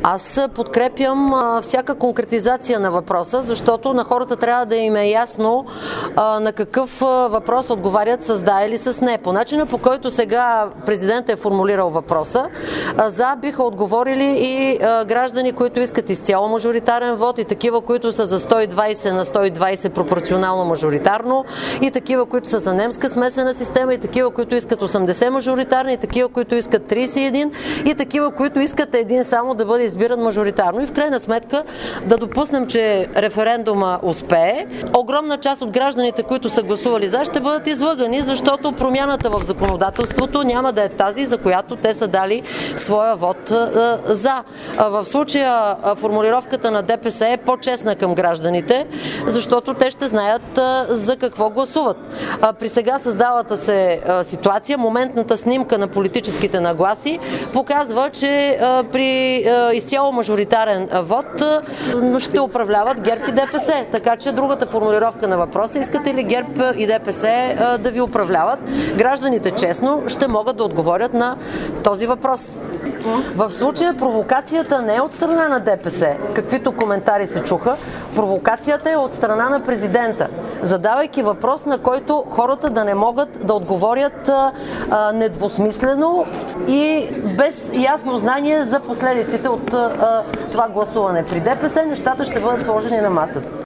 Аз подкрепям всяка конкретизация на въпроса, защото на хората трябва да им е ясно на какъв въпрос отговарят с да или с не. По начина, по който сега президентът е формулирал въпроса, за биха отговорили и граждани, които искат изцяло мажоритарен вод, и такива, които са за 120 на 120 пропорционално мажоритарно, и такива, които са за немска смесена система, и такива, които искат 80 мажоритарни, и такива, които искат 31, и такива, които искат един само да бъде избиран мажоритарно. И в крайна сметка да допуснем, че референдума успее. Огромна част от гражданите, които са гласували за, ще бъдат излъгани, защото промяната в законодателството няма да е тази, за която те са дали своя вод за. В случая формулировката на ДПС е по-честна към гражданите, защото те ще знаят за какво гласуват. При сега създалата се ситуация, моментната снимка на политическите нагласи показва, че при изцяло мажоритарен вод ще управляват ГЕРБ и ДПС. Така че другата формулировка на въпроса: искате ли ГЕРБ и ДПС да ви управляват? Гражданите честно ще могат да отговорят на този въпрос. В случая провокацията не е от страна на ДПС, каквито коментари се чуха. Провокацията е от страна на президента, задавайки въпрос, на който хората да не могат да отговорят недвусмислено и без ясно знание за последиците от това гласуване. При ДПС нещата ще бъдат сложени на масата.